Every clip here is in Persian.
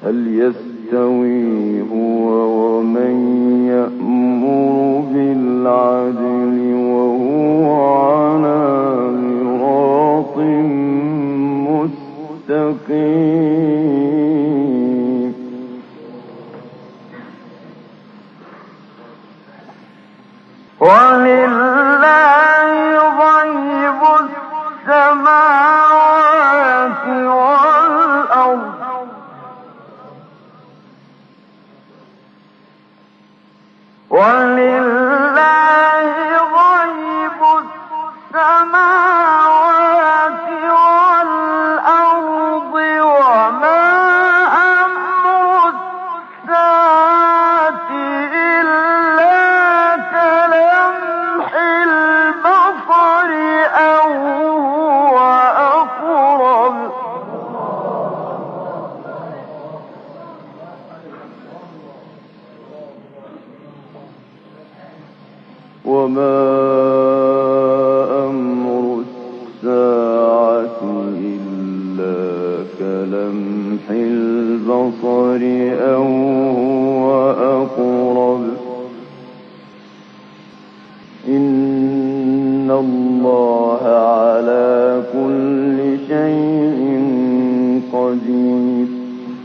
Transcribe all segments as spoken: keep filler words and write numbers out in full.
هل يستوي هو ومن يأمر بالعدل وهو على صراط مستقيم ولله غيب السماوات والأرض ولله غيب السماوات والأرض وما أمر الساعة إلا كلمح البصر أو هو أقرب وما أمر الساعة إلا كلمح البصر أو هو أقرب إن الله على كل شيء قدير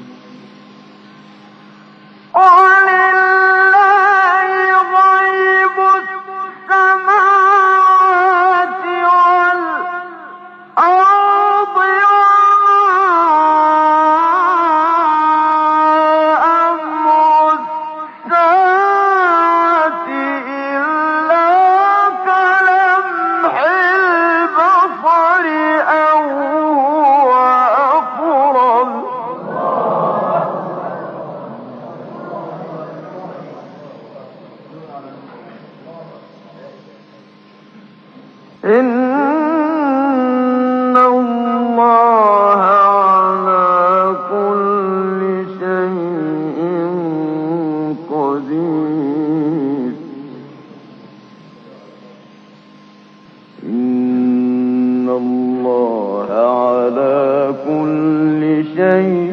إن الله على كل شيء قدير إن الله على كل شيء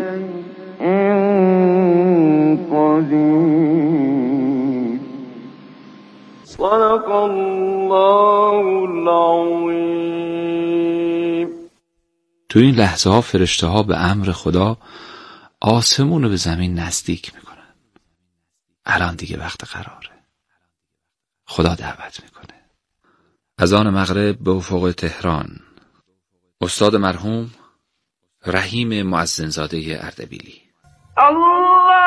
قدير صدق الله العظیم. تو این لحظه ها فرشته ها به امر خدا آسمون رو به زمین نزدیک میکنن. الان دیگه وقت قراره. خدا دعوت میکنه. اذان مغرب به افق تهران. استاد مرحوم رحیم مؤذنزاده اردبیلی. الله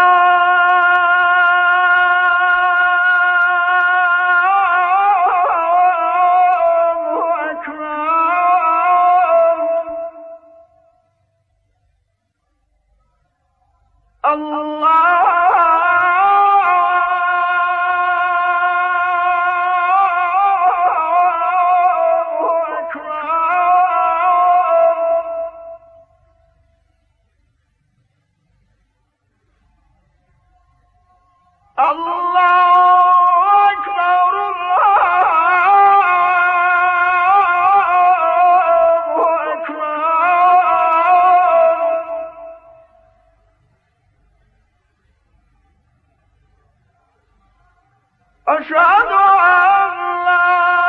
أشهد أن لا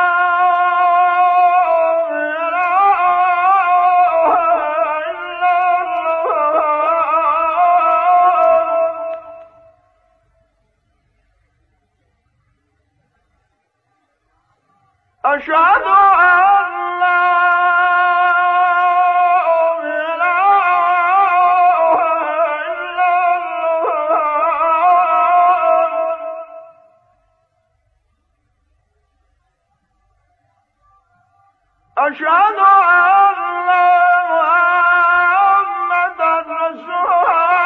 إله إلا الله أشهد أن لا أشهد أن محمدًا رسول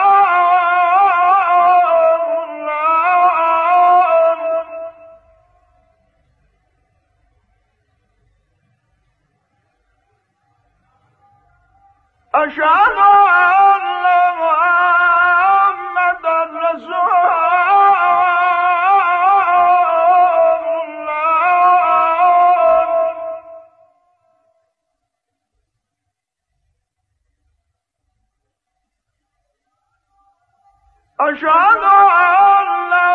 الله أشهد أن محمدًا رسول أشهد أن لا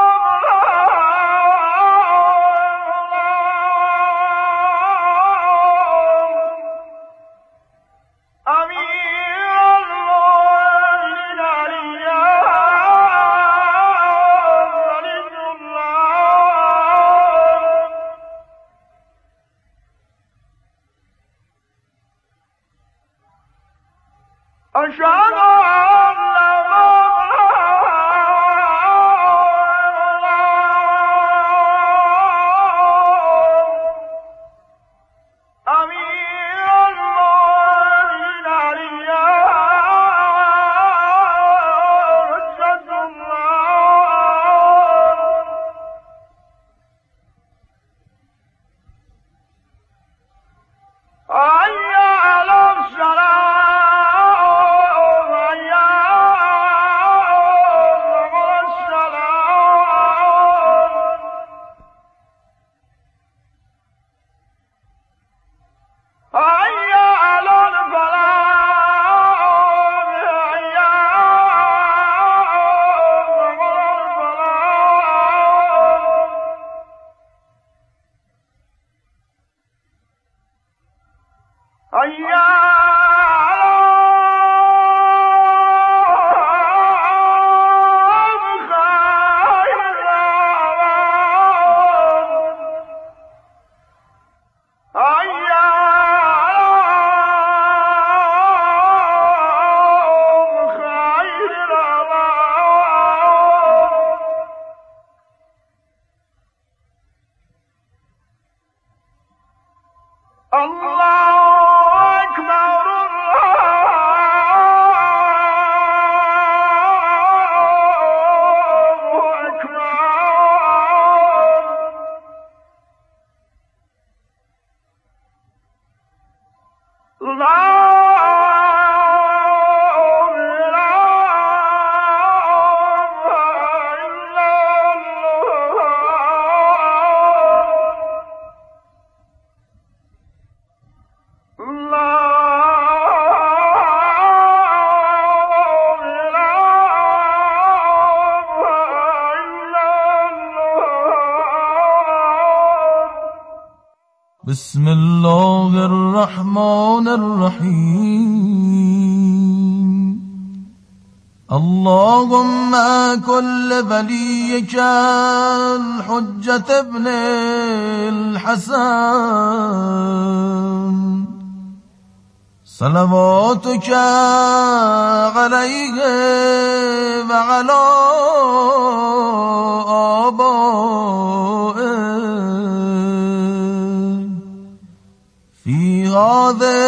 أشهد بسم الله الرحمن الرحيم اللهم كل وليك الحجة ابن الحسن صلواتك عليه وعلى آبائه في هذه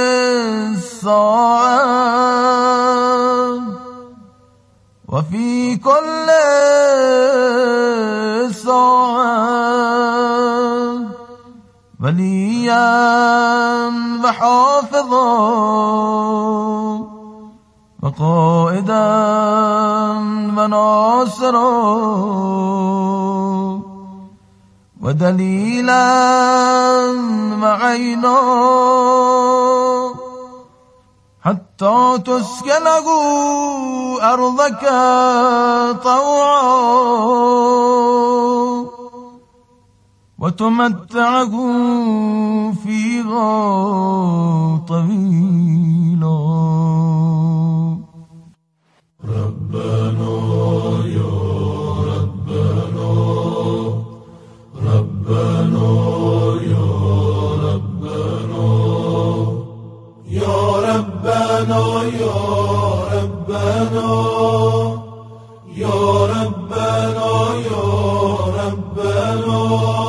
الساعة وفي كل ساعة وليا وحافظا وقائدا وناصرا ودليلا معينا حتى تسكنه أرضك طوعا وتمتعه فيها طويلا. ربنا يا ربنا ربنا يا ربنا يا ربنا يا ربنا يا ربنا يا ربنا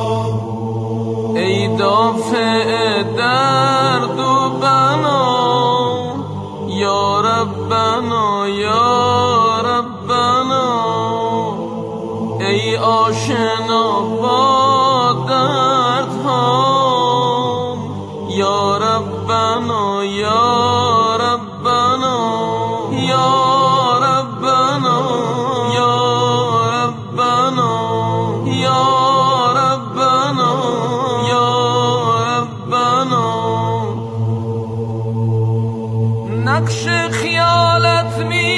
ای دافع درد و بنا یا ربنا یا ربنا ای آشنا با دردها یا ربنا یا ربنا یا ربنا یا ربنا یا ربنا یا ربنا نقش خیالت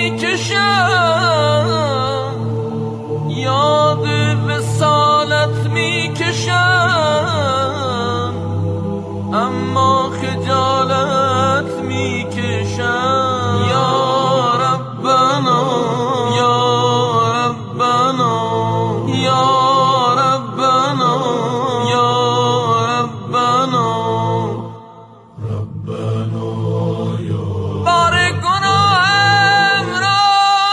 میکشم، یاد وصالت میکشم، اما خجالت میکشم. یا ربنا یا ربنا یا ربنا یا ربنا ربنا یا بار گناهم را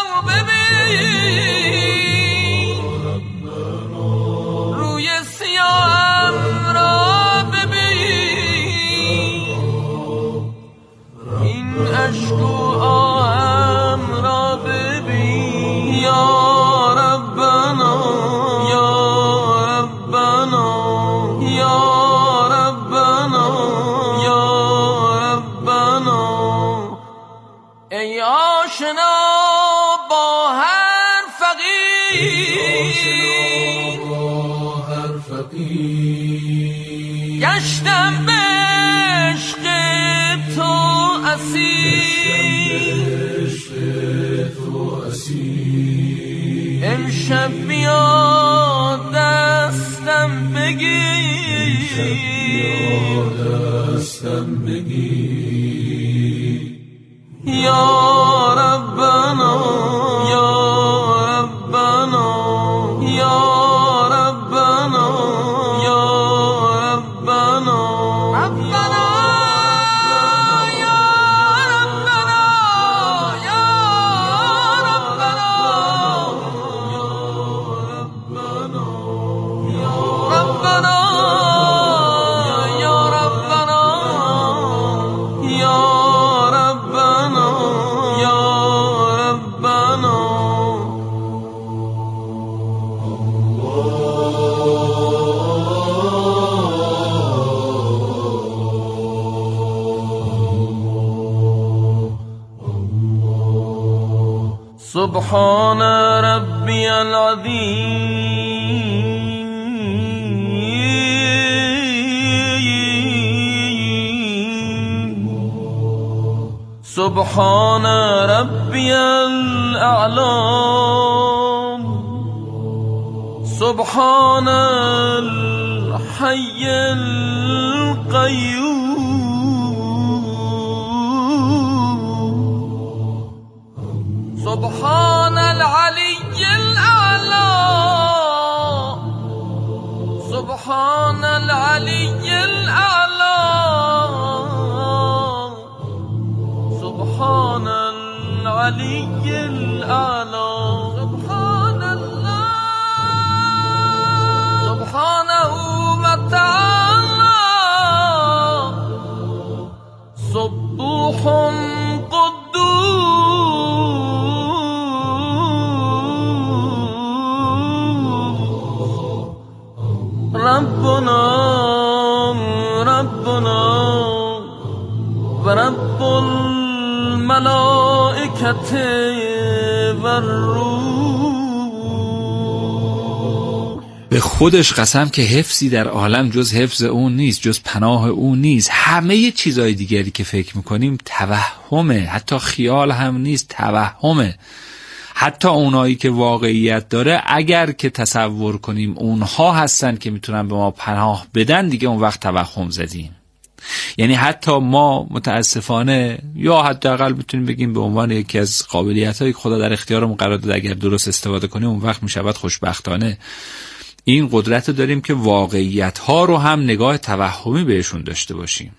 ببین، روی سیاهم را ببین، این اشک و آهم را ببین. یا ربنا یا ربنا یا ربنا یا ربنا. ای آشنا با هر فقیر، گشتم به عشق تو اسیر، امشب بیا دستم بگیر. یا ربنا یا ربنا یا ربنا یا ربنا ربنا یا ربنا یا ربنا یا ربنا یا ربنا یا ربنا یا ربنا. سبحان ربی العظیم، سبحان ربی الاعلی، سبحان الحی القیوم، سبحان العلی الاعلی، سبحان العلی الاعلی، سبحان العلی الاعلی، سبحان الله سبحانه و تعالی، سبوح ربنا ربنا و رب الملائکة و الروح. به خودش قسم که حفظی در عالم جز حفظ اون نیست، جز پناه اون نیست. همه چیزهای دیگری که فکر میکنیم توهمه، حتی خیال هم نیست، توهمه. حتی اونایی که واقعیت داره اگر که تصور کنیم اونها هستن که میتونن به ما پناه بدن، دیگه اون وقت توهم زدیم. یعنی حتی ما متاسفانه یا حداقل میتونیم بگیم به عنوان یکی از قابلیت‌هایی که خدا در اختیارمون قرار داده اگر درست استفاده کنیم اون وقت میشود خوشبختانه این قدرت رو داریم که واقعیت‌ها رو هم نگاه توهمی بهشون داشته باشیم.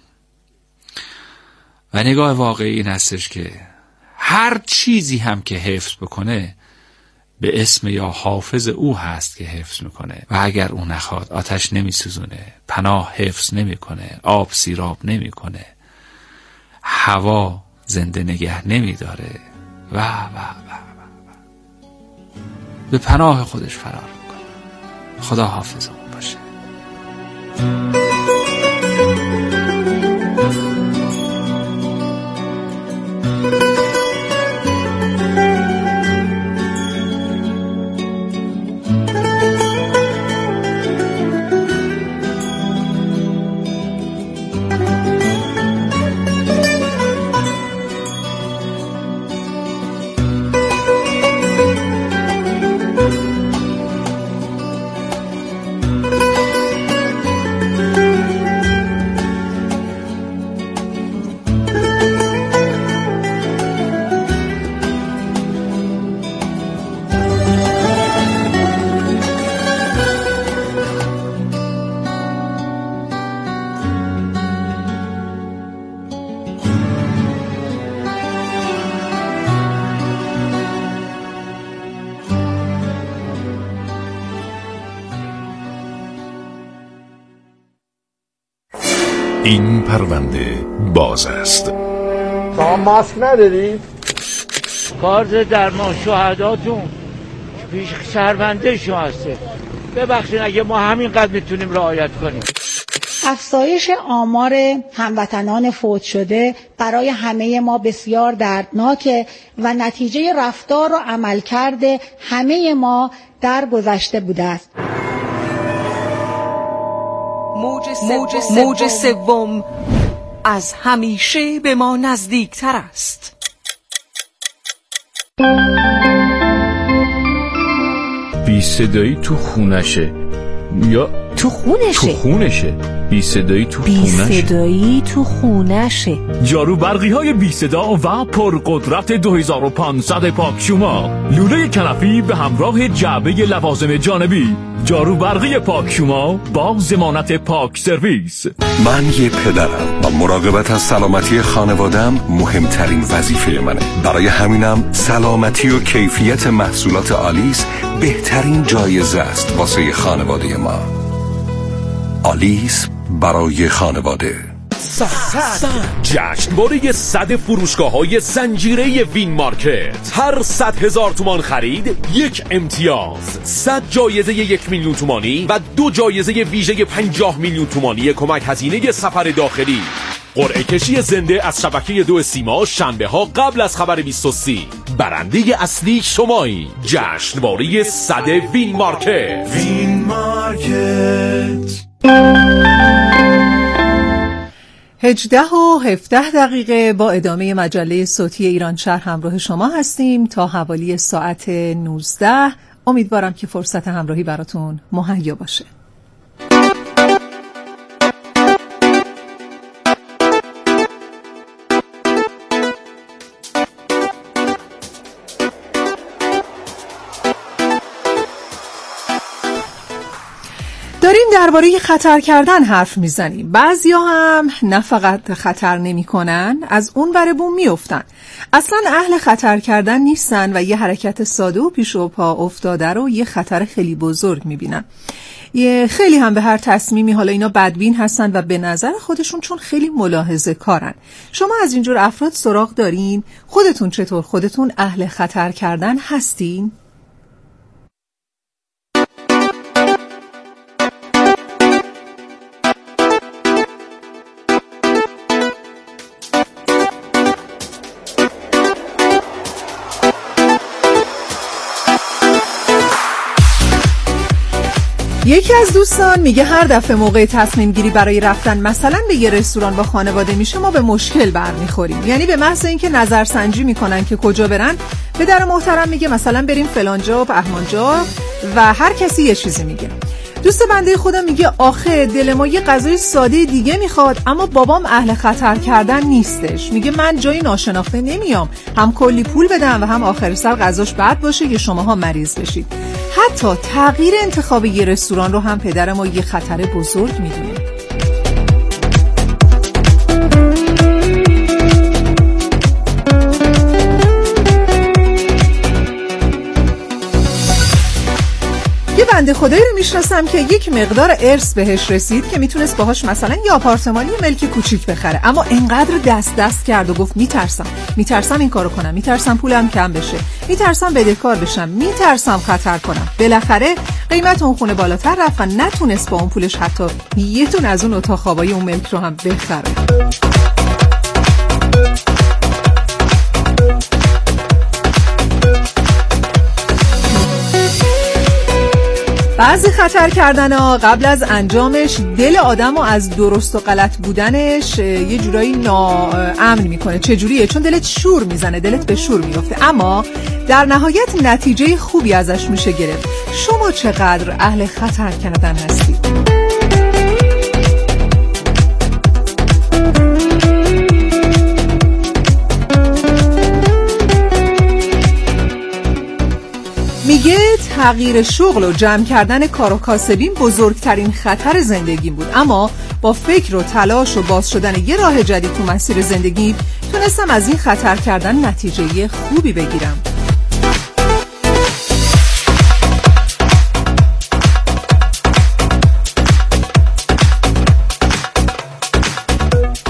و نگاه واقعی این هستش که هر چیزی هم که حفظ بکنه به اسم یا حافظ او هست که حفظ میکنه و اگر او نخواد آتش نمیسوزونه، پناه حفظ نمیکنه، آب سیراب نمیکنه، هوا زنده نگه نمیداره و و و و به پناه خودش فرار میکنه. خدا حافظ اون باشه. این پرونده باز است. شما ماسک نداری؟ کارت در ما شهداتون پیش شهرونده شما هسته. ببخشید اگه ما همینقدر میتونیم رعایت کنیم. افزایش آمار هموطنان فوت شده برای همه ما بسیار دردناکه و نتیجه رفتار و عملکرد همه ما در گذشته بوده است. موج سوم از همیشه به ما نزدیکتر است. بی صدایی تو خونشه یا تو خونشه تو خونشه بی صدایی تو بی خونشه صدایی تو خونشه جارو برقی های بی صدا و پرقدرت دو هزار و پانصد پاکشوما، لوله کنفی به همراه جعبه لوازم جانبی. جارو برقی پاکشوما با ضمانت پاک سرویس. من یه پدرم و مراقبت از سلامتی خانوادم مهمترین وظیفه منه. برای همینم سلامتی و کیفیت محصولات آلیس بهترین جایزه است واسه خانواده ما. آلیس برای خانواده. جشنواره صد فروشگاه‌های زنجیره وین مارکت. هر صد هزار تومان خرید یک امتیاز، صد جایزه یک میلیون تومانی و دو جایزه ویژه پنجاه میلیون تومانی کمک هزینه سفر داخلی. قرعه کشی زنده از شبکه دو سیما شنبه ها قبل از خبر بیست و سه. برنده اصلی شمایی. جشنواره صد وین مارکت. وین مارکت. هجده و هفده دقیقه با ادامه مجله صوتی ایران شهر همراه شما هستیم تا حوالی ساعت نوزده. امیدوارم که فرصت همراهی براتون مهیا باشه. داریم درباره خطر کردن حرف میزنیم. بعضیا هم نه فقط خطر نمی کنن، از اون ور بوم میافتن. اصلا اهل خطر کردن نیستن و یه حرکت ساده و پیش و پا افتاده رو یه خطر خیلی بزرگ میبینن. یه خیلی هم به هر تصمیمی، حالا اینا بدبین هستن و به نظر خودشون چون خیلی ملاحظه کارن. شما از اینجور افراد سراغ دارین؟ خودتون چطور؟ خودتون اهل خطر کردن هستین؟ یکی از دوستان میگه هر دفعه موقع تصمیم گیری برای رفتن مثلا به یه رستوران با خانواده میشه ما به مشکل برمیخوریم. یعنی به محض اینکه نظرسنجی میکنن که کجا برن، پدر محترم میگه مثلا بریم فلانجا و بهمانجا و هر کسی یه چیزی میگه. دوست بنده خودم میگه آخه دل ما یه غذای ساده دیگه میخواد، اما بابام اهل خطر کردن نیستش. میگه من جایی ناشناخته نمیام، هم کلی پول بدم و هم آخر سر غذاش بد باشه یا شماها مریض بشید. حتی تغییر انتخاب یه رستوران رو هم پدر ما یه خطر بزرگ میدونه. بنده خدایی رو میشناسم که یک مقدار ارث بهش رسید که میتونست باهاش مثلا یه آپارتمانی ملک کوچیک بخره، اما انقدر دست دست کرد و گفت میترسم میترسم این کارو کنم، میترسم پولم کم بشه، میترسم بدهکار بشم، میترسم خطر کنم. بالاخره قیمت اون خونه بالاتر رفت و نتونست با اون پولش حتی یه تون از اون اتاق خوابای اون ملک رو هم بخره. بعضی خطر کردن ها قبل از انجامش دل آدم رو از درست و غلط بودنش یه جورایی ناامن میکنه. چجوریه؟ چون دلت شور میزنه، دلت به شور میفته، اما در نهایت نتیجه خوبی ازش میشه گرفت. شما چقدر اهل خطر کردن هستید؟ میگه تغییر شغل و جمع کردن کار و کاسبین بزرگترین خطر زندگیم بود، اما با فکر و تلاش و باز شدن یه راه جدید تو مسیر زندگی تونستم از این خطر کردن نتیجه خوبی بگیرم.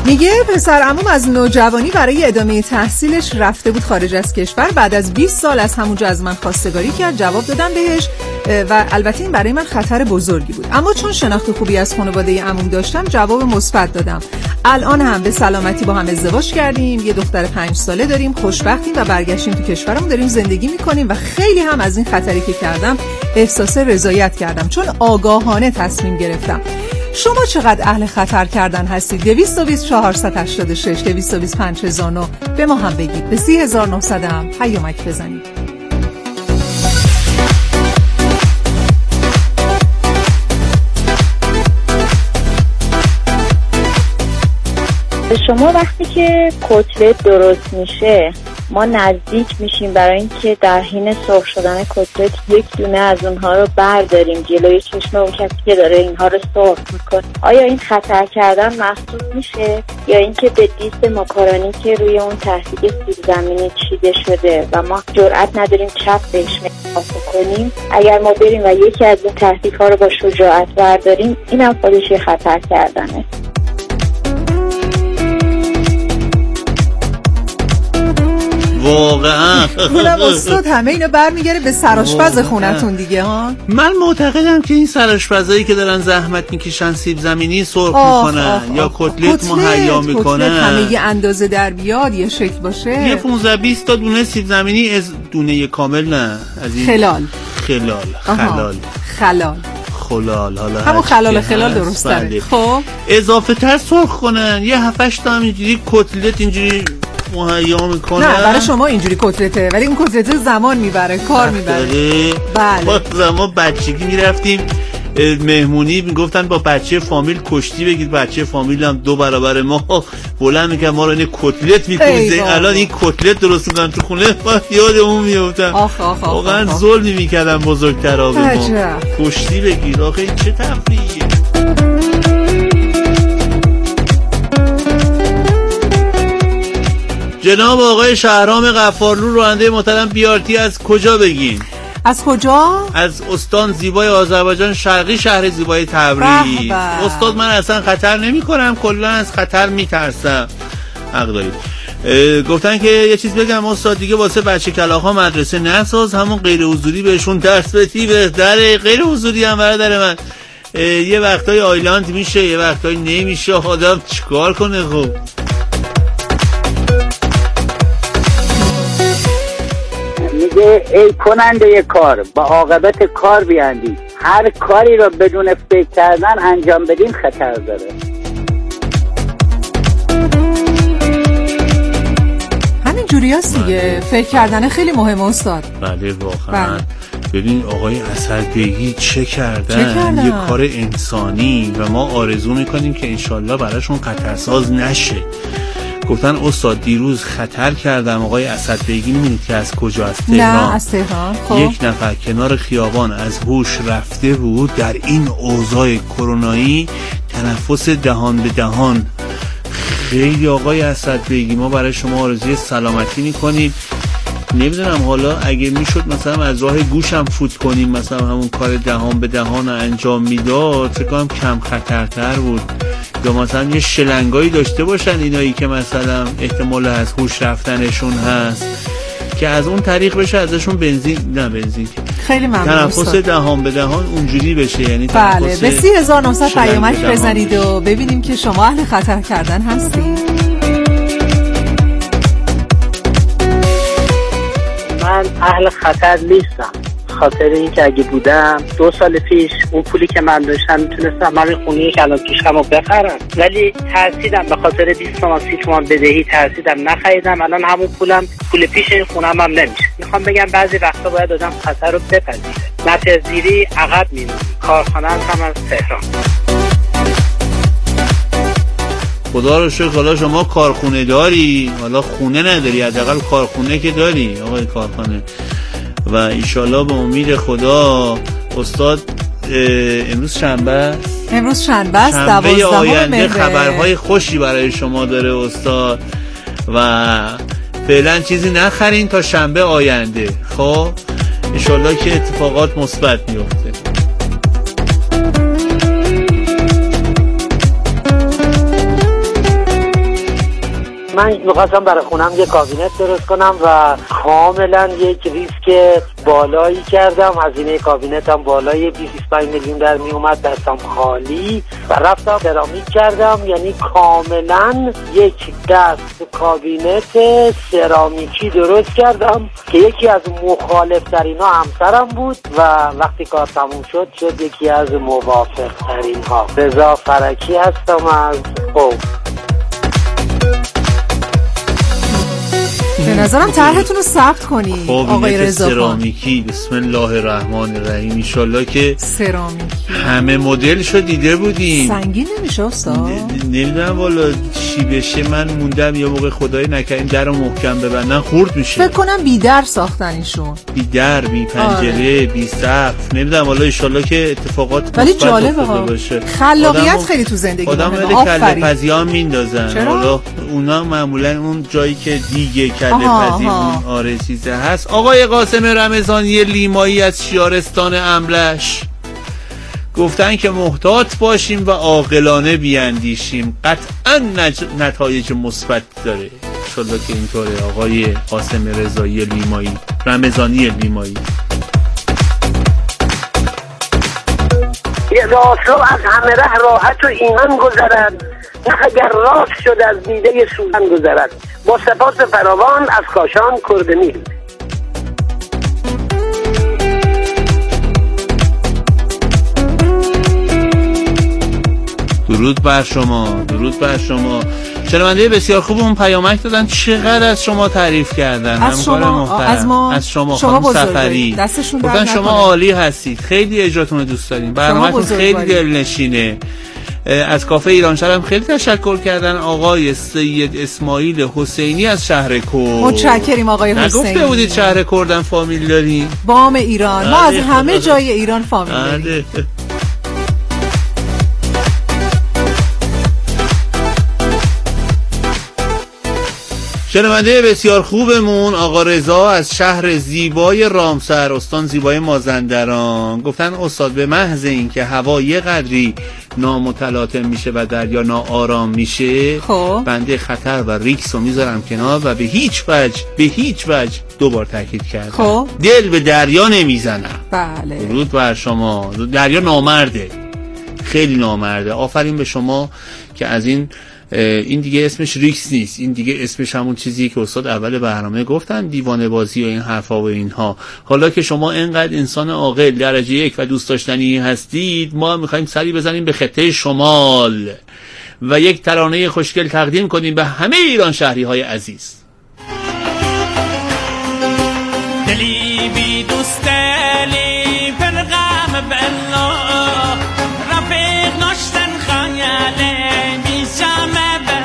میگه پسر عموم از نوجوانی برای ادامه تحصیلش رفته بود خارج از کشور. بعد از بیست سال از همونجا از من خواستگاری کرد. جواب دادم بهش و البته این برای من خطر بزرگی بود، اما چون شناخت خوبی از خانواده عموم داشتم جواب مثبت دادم. الان هم به سلامتی با هم ازدواج کردیم، یه دختر پنج ساله داریم، خوشبختیم و برگشتیم تو کشورمون، داریم زندگی میکنیم و خیلی هم از این خطری که کردم احساس رضایت کردم چون آگاهانه تصمیم گرفتم. شما چقدر اهل خطر کردن هستید؟ دویست و بیست چهارصد و هشتاد و شش دویست و بیست پنج هزار و نه به ما هم بگید. به سی هزار و نهصد هم پیامک بزنید. شما وقتی که کتلت درست میشه ما نزدیک میشیم برای اینکه در حین سرخ شدن کتلت یک دونه از اونها رو برداریم جلوی چشم اون کسی که داره اینها رو سرخ میکنه. آیا این خطر کردن محسوب میشه یا اینکه به دیست ماکارونی که روی اون تهدیگ سیب زمینی چیده شده و ما جرئت نداریم چپ بهش نگاه کنیم، اگر ما بریم و یکی از این تهدیگ‌ها رو با شجاعت برداریم اینم خودش خطر کردنه. واقعا اونم استاد همه اینو برمیگره به سرآشپز خونتون دیگه ها. من معتقدم که این سرآشپزایی که دارن زحمت میکشن سیب زمینی سرخ میکنن یا کتلت مهیا میکنن، همه یه اندازه در بیاد یه شکل باشه، یه پانزده بیست تا دونه سیب زمینی از دونه کامل نه از این خلال خلال خلال خلال خلال حالا همون خلال خلال درست داره. خب اضافه تر سرخ کنن، یه هفت هشت تا اینجوری کتلت اینجوری مهیا میکنه. نه برای شما اینجوری کتلته ولی اون کتلته زمان میبره، کار میبره. بله ما بچگی میرفتیم مهمونی میگفتن با بچه فامیل کشتی بگید، بچه فامیل هم دو برابر ما بلند میکنن ما رو این کتلت میکنید. الان این کتلت درست میکنن تو خونه یاد اون میفتن. واقعا ظلمی میکردن بزرگترها به ما. کشتی بگید آخه چه تفریحیه. جناب آقای شهرام غفارلو راننده محترم بی آر تی از کجا بگین؟ از کجا؟ از استان زیبای آذربایجان شرقی شهر زیبای تبریز. استاد من اصلا خطر نمی کنم، کلا از خطر میترسم. حق دارید. گفتن که یه چیز بگم استاد دیگه واسه بچه کلاغ‌ها مدرسه نساز، همون غیر حضوری بهشون درس بدی بهتره. غیر حضوری هم برادر من یه وقتای آیلند میشه یه وقتای نمیشه، آدم چیکار کنه؟ خب میگه ای کننده کار با عاقبت کار بیاندیش، هر کاری رو بدون فکر کردن انجام بدین خطر داره. همین جوری هست دیگه، فکر کردن خیلی مهمه استاد. بله واقعا. ببین آقای اسدبیگی چه کردن, چه کردن؟ یه کار انسانی و ما آرزو میکنیم که انشالله براشون خطرساز نشه. گفتن استاد دیروز خطر کردم. آقای اسدبیگی می‌بینید که از کجا؟ از تهران. نه از تهران. خب یک نفر کنار خیابان از هوش رفته بود در این اوضاع کرونایی، تنفس دهان به دهان. خیلی آقای اسدبیگی ما برای شما آرزوی سلامتی می‌کنیم. نمیدونم حالا اگه میشد مثلا از راه گوشم فوت کنیم، مثلا همون کار دهان به دهان انجام میداد فکر کنم کم خطرتر بود. یا مثلا یه شلنگایی داشته باشن اینایی که مثلا احتمال از هوش رفتنشون هست که از اون طریق بشه ازشون بنزین نه بنزین خیلی ممنون تنفس دهان به دهان اونجوری بشه، یعنی بله. به سی هزار و نهصد پیامک بزنید و ببینیم که شما اهل خطر کردن هستید. من اهل خطر نیستم، خاطر این که اگه بودم دو سال پیش اون پولی که من داشتم میتونستم همین خونه‌ای که الان پیشم رو بخرم، ولی ترسیدم به خاطر بیست تومن سی تومن بدهی ترسیدم نخریدم. الان همون پولم پول پیش این خونم هم نمیشه. میخوام بگم بعضی وقتا باید آدم خطر رو بپذیره. نپذیری عقب میمونی. کارخانه هم از تهران. خدا رو شکر حالا شما کارخونه داری، حالا خونه نداری حداقل کارخونه که داری آقای کارخانه. و ایشالله به امید خدا استاد امروز شنبه است، امروز شنبه است شنبه آینده خبرهای خوشی برای شما داره استاد و فعلا چیزی نخرین تا شنبه آینده. خب ایشالله که اتفاقات مثبت میفته. من میخواستم برای خونم یه کابینت درست کنم و کاملا یک ریسک بالایی کردم. هزینه کابینتم بالای بیست تا بیست و پنج میلیون در می اومد، دستم خالی و رفتم سرامیک کردم. یعنی کاملا یک دست کابینت سرامیکی درست کردم که یکی از مخالف ترین ها همسرم بود و وقتی کار تموم شد شد یکی از موافق ترین ها. رضا فرکی هستم از خوب. به نظرم طرحتون رو ثبت کنی آقای رضا سرامیکی. بسم الله الرحمن الرحیم. ان شاءالله که سرامیکی همه مدلشو دیده بودیم. سنگین نمیشه استاد؟ نمیدونم والا چی بشه. من موندم یه موقع خدای نکنه درو محکم ببندن خورد میشه. فکر کنم بی در ساختن ایشون. بی در، بی پنجره، بی سقف. نمیدونم والا ان شاءالله که اتفاقات ولی جالبه ها. خلاقیت خیلی تو زندگی آدم مهمه. کله پزیام میندازن. حالا اونا معمولا اون جایی که دیگه کله پزی اون آره چیزه هست. آقای قاسم رمضانی لیمایی از شیارستان املش گفتن که محتاط باشیم و عاقلانه بیاندیشیم، قطعا نج... نتایج مثبت داره. انشالله که اینطوره. آقای قاسم رضایی لیمایی رمضانی لیمایی. یه راستو از همه ره راحت و ایمان گذرد، نه اگر راست شد از دیده سوزن گذرد. با سپاس فراوان از کاشان کردمیر. درود بر شما، درود بر شما. شنونده بسیار خوب اون پیامک دادن، چقدر از شما تعریف کردن. از شما، از ما، از شما, شما خانم سفری گفتن شما عالی هستید، خیلی اجراتون رو دوست داریم، برنامه‌تون خیلی دلنشینه. از کافه ایران شهرم خیلی تشکر کردن. آقای سید اسماعیل حسینی از شهر کرد. متشکریم آقای حسینی. نگفته بودید شهر کردن فامیل داریم؟ بام ایران. ما از همه جای ایران فامیل داریم. شنونده بسیار خوبمون آقا رضا از شهر زیبای رامسر استان زیبای مازندران گفتن استاد به محض این که هوا یه قدری نامتلاطم میشه و دریا ناآرام میشه خب بنده خطر و ریکس رو میذارم کنار و به هیچ وجه به هیچ وجه دوبار تاکید کردم خب دل به دریا نمیزنم. بله درود بر شما. دریا نامرده، خیلی نامرده. آفرین به شما که از این این دیگه اسمش ریکس نیست، این دیگه اسمش همون چیزیه که استاد اول برنامه گفتن، دیوانه بازی و این حرفا و اینها. حالا که شما اینقدر انسان عاقل درجه یک و دوست داشتنی هستید، ما میخوایم سری بزنیم به خطه شمال و یک ترانه خوشگل تقدیم کنیم به همه ایران شهری های عزیز. دلی بی دوست دلی فرقم بالله رفیق نشتن خیاله بیشم